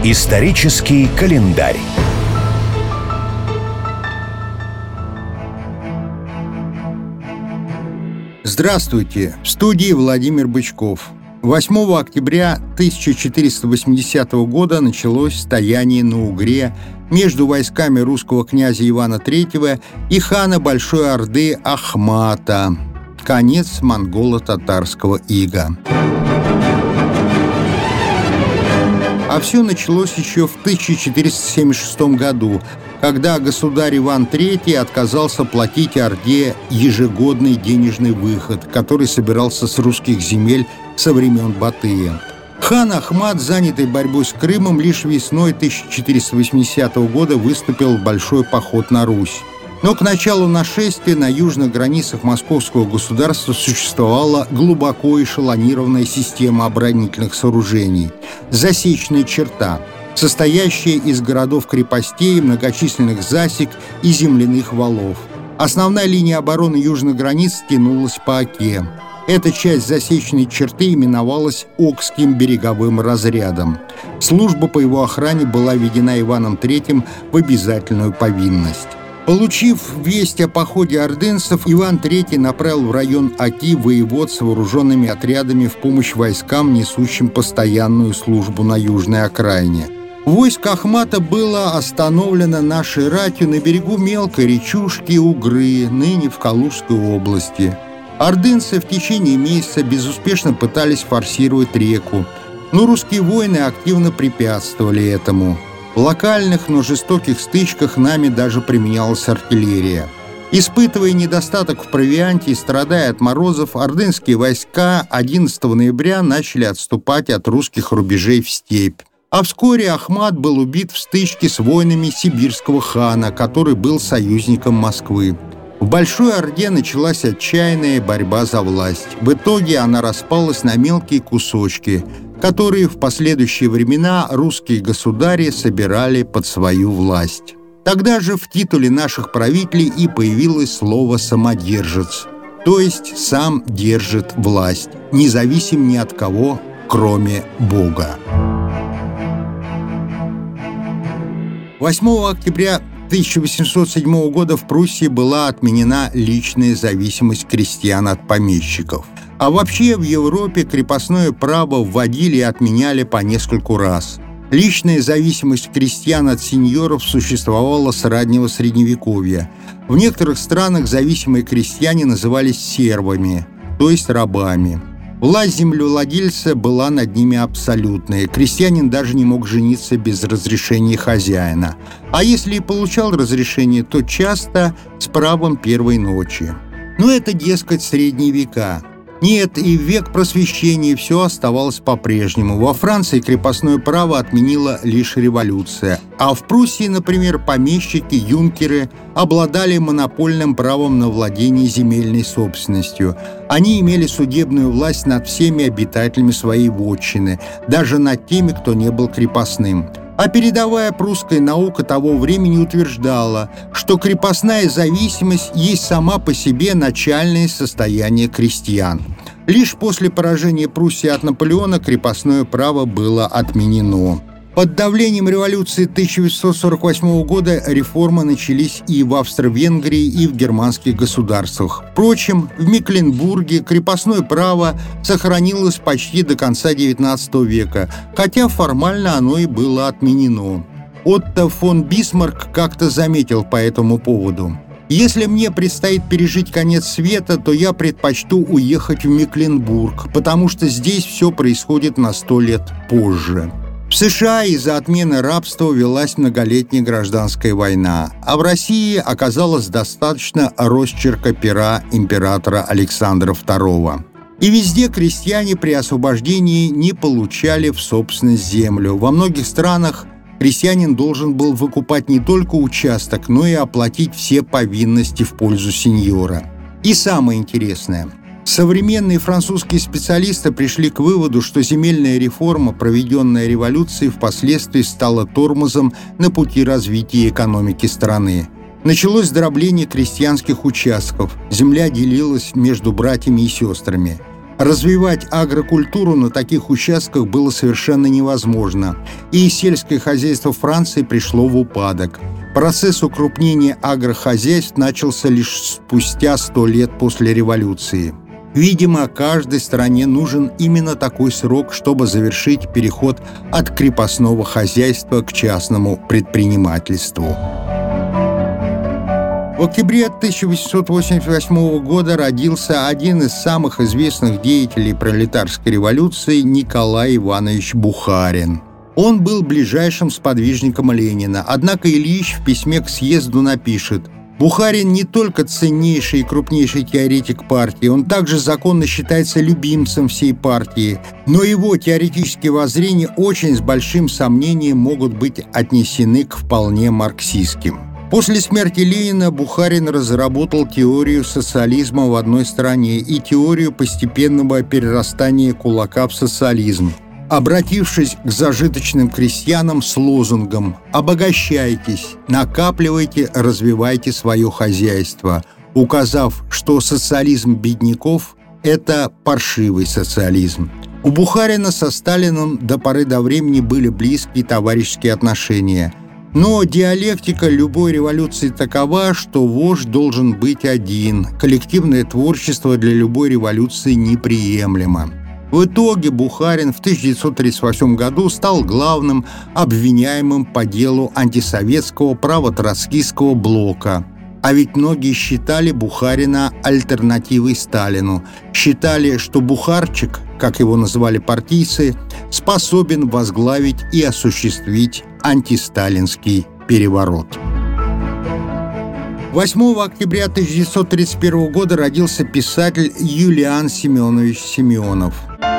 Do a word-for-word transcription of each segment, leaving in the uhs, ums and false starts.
Исторический календарь. Здравствуйте! В студии Владимир Бычков. восьмого октября тысяча четыреста восьмидесятого года началось стояние на Угре между войсками русского князя Ивана третьего и хана Большой Орды Ахмата. Конец монголо-татарского ига. А все началось еще в тысяча четыреста семьдесят шестом году, когда государь Иван третий отказался платить Орде ежегодный денежный выход, который собирался с русских земель со времен Батыя. Хан Ахмат, занятый борьбой с Крымом, лишь весной тысяча четыреста восьмидесятого года выступил в большой поход на Русь. Но к началу нашествия на южных границах московского государства существовала глубоко эшелонированная система оборонительных сооружений – засечная черта, состоящая из городов-крепостей, многочисленных засек и земляных валов. Основная линия обороны южных границ тянулась по Оке. Эта часть засечной черты именовалась Окским береговым разрядом. Служба по его охране была введена Иваном третьим в обязательную повинность. Получив весть о походе ордынцев, Иван третий направил в район Оки воевод с вооруженными отрядами в помощь войскам, несущим постоянную службу на южной окраине. Войско Ахмата было остановлено нашей ратью на берегу мелкой речушки Угры, ныне в Калужской области. Ордынцы в течение месяца безуспешно пытались форсировать реку, но русские воины активно препятствовали этому. В локальных, но жестоких стычках нами даже применялась артиллерия. Испытывая недостаток в провианте и страдая от морозов, ордынские войска одиннадцатого ноября начали отступать от русских рубежей в степь. А вскоре Ахмат был убит в стычке с воинами сибирского хана, который был союзником Москвы. В Большой Орде началась отчаянная борьба за власть. В итоге она распалась на мелкие кусочки, которые в последующие времена русские государи собирали под свою власть. Тогда же в титуле наших правителей и появилось слово «самодержец», то есть «сам держит власть», независим ни от кого, кроме Бога. восьмого октября тысяча восемьсот седьмого года в Пруссии была отменена личная зависимость крестьян от помещиков. А вообще в Европе крепостное право вводили и отменяли по нескольку раз. Личная зависимость крестьян от сеньоров существовала с раннего Средневековья. В некоторых странах зависимые крестьяне назывались сервами, то есть рабами. Власть землевладельца была над ними абсолютная. Крестьянин даже не мог жениться без разрешения хозяина. А если и получал разрешение, то часто с правом первой ночи. Но это, дескать, средние века. Нет, и в век Просвещения все оставалось по-прежнему. Во Франции крепостное право отменила лишь революция. А в Пруссии, например, помещики, юнкеры обладали монопольным правом на владение земельной собственностью. Они имели судебную власть над всеми обитателями своей вотчины, даже над теми, кто не был крепостным. А передовая прусская наука того времени утверждала, что крепостная зависимость есть сама по себе начальное состояние крестьян. Лишь после поражения Пруссии от Наполеона крепостное право было отменено. Под давлением революции тысяча восемьсот сорок восьмого года реформы начались и в Австро-Венгрии, и в германских государствах. Впрочем, в Мекленбурге крепостное право сохранилось почти до конца девятнадцатого века, хотя формально оно и было отменено. Отто фон Бисмарк как-то заметил по этому поводу: «Если мне предстоит пережить конец света, то я предпочту уехать в Мекленбург, потому что здесь все происходит на сто лет позже». В США из-за отмены рабства велась многолетняя гражданская война, а в России оказалось достаточно росчерка пера императора Александра второго. И везде крестьяне при освобождении не получали в собственность землю. Во многих странах крестьянин должен был выкупать не только участок, но и оплатить все повинности в пользу сеньора. И самое интересное – современные французские специалисты пришли к выводу, что земельная реформа, проведенная революцией, впоследствии стала тормозом на пути развития экономики страны. Началось дробление крестьянских участков, земля делилась между братьями и сестрами. Развивать агрокультуру на таких участках было совершенно невозможно, и сельское хозяйство Франции пришло в упадок. Процесс укрупнения агрохозяйств начался лишь спустя сто лет после революции. Видимо, каждой стране нужен именно такой срок, чтобы завершить переход от крепостного хозяйства к частному предпринимательству. В октябре тысяча восемьсот восемьдесят восьмого года родился один из самых известных деятелей пролетарской революции Николай Иванович Бухарин. Он был ближайшим сподвижником Ленина, однако Ильич в письме к съезду напишет: «Бухарин не только ценнейший и крупнейший теоретик партии, он также законно считается любимцем всей партии, но его теоретические воззрения очень с большим сомнением могут быть отнесены к вполне марксистским». После смерти Ленина Бухарин разработал теорию социализма в одной стране и теорию постепенного перерастания кулака в социализм, обратившись к зажиточным крестьянам с лозунгом «Обогащайтесь, накапливайте, развивайте свое хозяйство», указав, что социализм бедняков – это паршивый социализм. У Бухарина со Сталиным до поры до времени были близкие товарищеские отношения. Но диалектика любой революции такова, что вождь должен быть один. Коллективное творчество для любой революции неприемлемо. В итоге Бухарин в тысяча девятьсот тридцать восьмом году стал главным обвиняемым по делу антисоветского право-троцкистского блока. А ведь многие считали Бухарина альтернативой Сталину. Считали, что Бухарчик, как его называли партийцы, способен возглавить и осуществить антисталинский переворот. восьмого октября тысяча девятьсот тридцать первого года родился писатель Юлиан Семенович Семенов.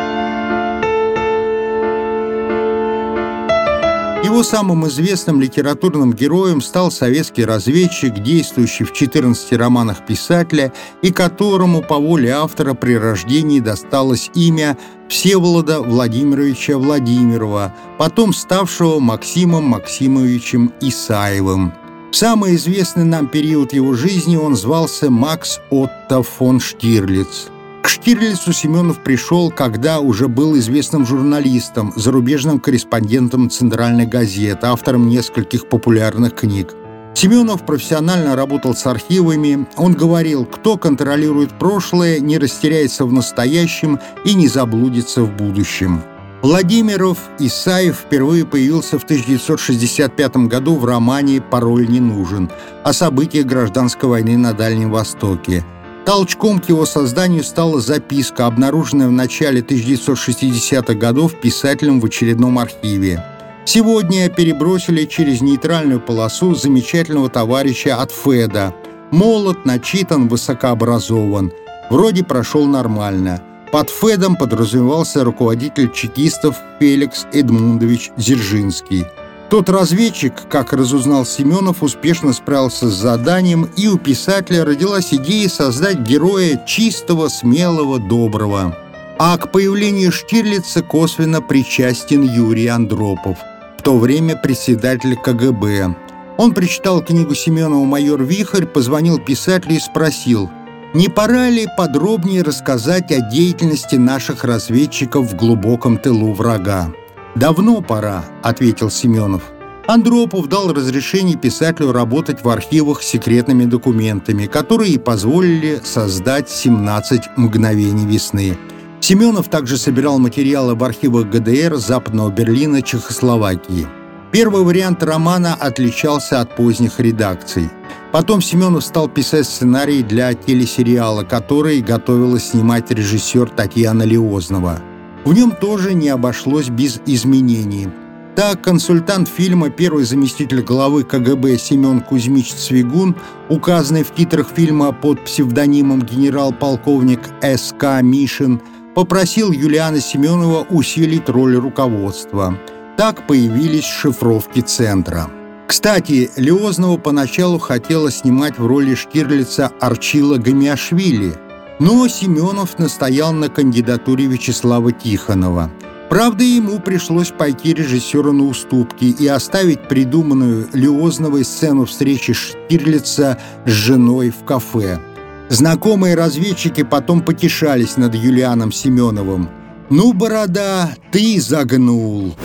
Его самым известным литературным героем стал советский разведчик, действующий в четырнадцати романах писателя и которому по воле автора при рождении досталось имя Всеволода Владимировича Владимирова, потом ставшего Максимом Максимовичем Исаевым. В самый известный нам период его жизни он звался Макс Отто фон Штирлиц. К Штирлицу Семенов пришел, когда уже был известным журналистом, зарубежным корреспондентом «Центральной газеты», автором нескольких популярных книг. Семенов профессионально работал с архивами. Он говорил: кто контролирует прошлое, не растеряется в настоящем и не заблудится в будущем. Владимиров Исаев впервые появился в тысяча девятьсот шестьдесят пятом году в романе «Пароль не нужен» о событиях гражданской войны на Дальнем Востоке. Толчком к его созданию стала записка, обнаруженная в начале тысяча девятьсот шестидесятых годов писателем в очередном архиве. Сегодня перебросили через нейтральную полосу замечательного товарища от ФЭДа. Молод, начитан, высокообразован. Вроде прошел нормально. Под ФЭДом подразумевался руководитель чекистов Феликс Эдмундович Дзержинский. Тот разведчик, как разузнал Семенов, успешно справился с заданием, и у писателя родилась идея создать героя чистого, смелого, доброго. А к появлению Штирлица косвенно причастен Юрий Андропов, в то время председатель ка гэ бэ. Он прочитал книгу Семенова «Майор Вихрь», позвонил писателю и спросил: не пора ли подробнее рассказать о деятельности наших разведчиков в глубоком тылу врага? «Давно пора», — ответил Семенов. Андропов дал разрешение писателю работать в архивах с секретными документами, которые и позволили создать «семнадцать мгновений весны». Семенов также собирал материалы в архивах гэ дэ эр, Западного Берлина, Чехословакии. Первый вариант романа отличался от поздних редакций. Потом Семенов стал писать сценарий для телесериала, который готовилась снимать режиссер Татьяна Лиознова. В нем тоже не обошлось без изменений. Так, консультант фильма, первый заместитель главы ка гэ бэ Семен Кузьмич Цвигун, указанный в титрах фильма под псевдонимом генерал-полковник эс ка Мишин, попросил Юлиана Семенова усилить роль руководства. Так появились шифровки центра. Кстати, Лиознова поначалу хотела снимать в роли Штирлица Арчила Гамиашвили, но Семенов настоял на кандидатуре Вячеслава Тихонова. Правда, ему пришлось пойти режиссеру на уступки и оставить придуманную Лиозновой сцену встречи Штирлица с женой в кафе. Знакомые разведчики потом потешались над Юлианом Семеновым. «Ну, борода, ты загнул!»